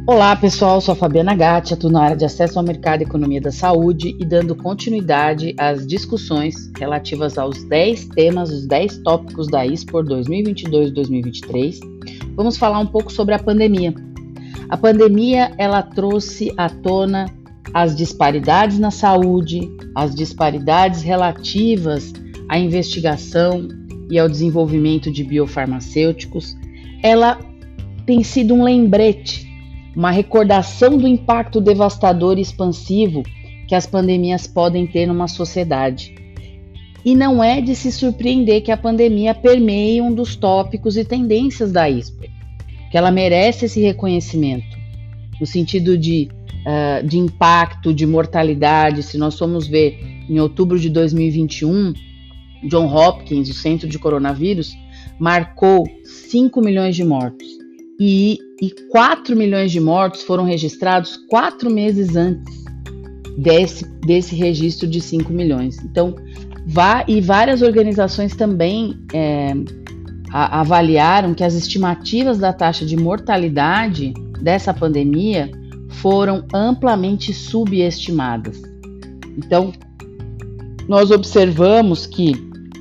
Olá pessoal, sou a Fabiana Gatti, atuo na área de acesso ao mercado e economia da saúde e dando continuidade às discussões relativas aos 10 temas, os 10 tópicos da ISPOR 2022-2023. Vamos falar um pouco sobre a pandemia. A pandemia, ela trouxe à tona as disparidades na saúde, as disparidades relativas à investigação e ao desenvolvimento de biofarmacêuticos. Ela tem sido um lembrete, uma recordação do impacto devastador e expansivo que as pandemias podem ter numa sociedade. E não é de se surpreender que a pandemia permeie um dos tópicos e tendências da ISPOR, que ela merece esse reconhecimento, no sentido de impacto, de mortalidade. Se nós formos ver, em outubro de 2021, John Hopkins, o Centro de Coronavírus, marcou 5 milhões de mortos. E 4 milhões de mortos foram registrados 4 meses antes desse registro de 5 milhões. Então, várias organizações também avaliaram que as estimativas da taxa de mortalidade dessa pandemia foram amplamente subestimadas. Então, nós observamos que,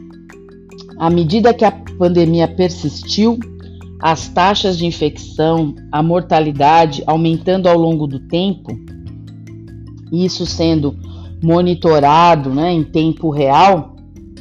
à medida que a pandemia persistiu, as taxas de infecção, a mortalidade aumentando ao longo do tempo, isso sendo monitorado, em tempo real,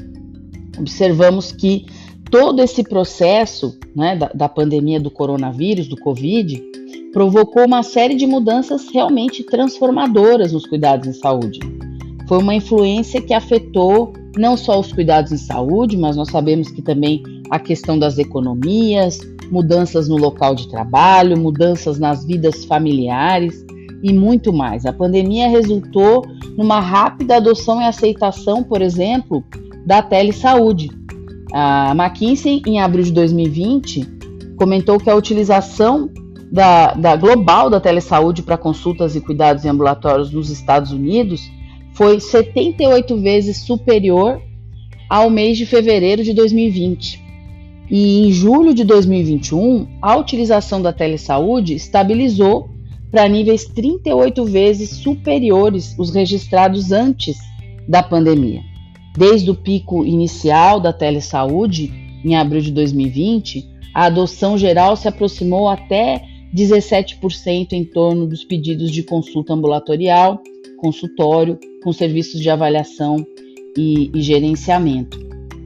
observamos que todo esse processo, da pandemia do coronavírus, do Covid, provocou uma série de mudanças realmente transformadoras nos cuidados em saúde. Foi uma influência que afetou não só os cuidados em saúde, mas nós sabemos que também a questão das economias, mudanças no local de trabalho, mudanças nas vidas familiares e muito mais. A pandemia resultou numa rápida adoção e aceitação, por exemplo, da telesaúde. A McKinsey, em abril de 2020, comentou que a utilização global da telesaúde para consultas e cuidados em ambulatórios nos Estados Unidos foi 78 vezes superior ao mês de fevereiro de 2020. E em julho de 2021, a utilização da telesaúde estabilizou para níveis 38 vezes superiores os registrados antes da pandemia. Desde o pico inicial da telesaúde, em abril de 2020, a adoção geral se aproximou até 17% em torno dos pedidos de consulta ambulatorial, consultório, com serviços de avaliação e gerenciamento.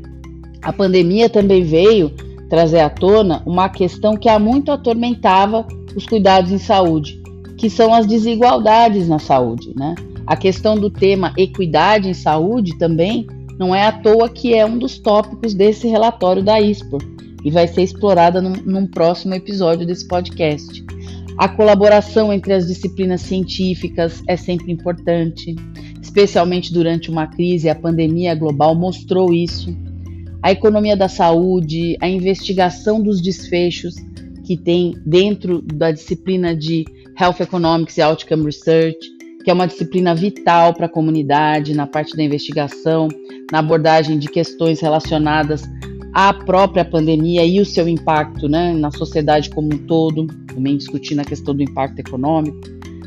A pandemia também veio trazer à tona uma questão que há muito atormentava os cuidados em saúde, que são as desigualdades na saúde, A questão do tema equidade em saúde também não é à toa que é um dos tópicos desse relatório da ISPOR e vai ser explorada num próximo episódio desse podcast. A colaboração entre as disciplinas científicas é sempre importante, especialmente durante uma crise. A pandemia global mostrou isso. A economia da saúde, a investigação dos desfechos que tem dentro da disciplina de Health Economics e Outcome Research, que é uma disciplina vital para a comunidade, na parte da investigação, na abordagem de questões relacionadas à própria pandemia e o seu impacto, na sociedade como um todo, também discutindo a questão do impacto econômico.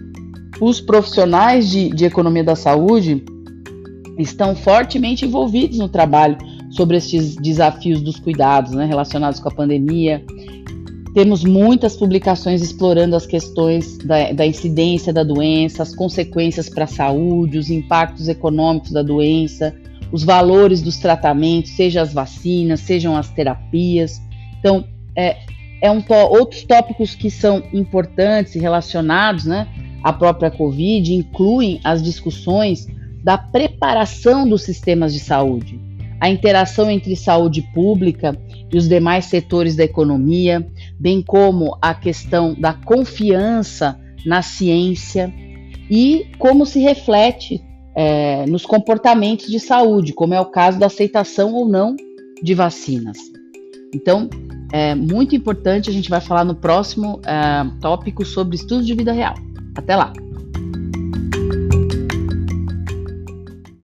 Os profissionais de economia da saúde estão fortemente envolvidos no trabalho sobre esses desafios dos cuidados, relacionados com a pandemia. Temos muitas publicações explorando as questões da incidência da doença, as consequências para a saúde, os impactos econômicos da doença, os valores dos tratamentos, seja as vacinas, sejam as terapias. Então, outros tópicos que são importantes e relacionados, à própria Covid, incluem as discussões da preparação dos sistemas de saúde, a interação entre saúde pública e os demais setores da economia, bem como a questão da confiança na ciência e como se reflete nos comportamentos de saúde, como é o caso da aceitação ou não de vacinas. Então, é muito importante, a gente vai falar no próximo tópico sobre estudos de vida real. Até lá!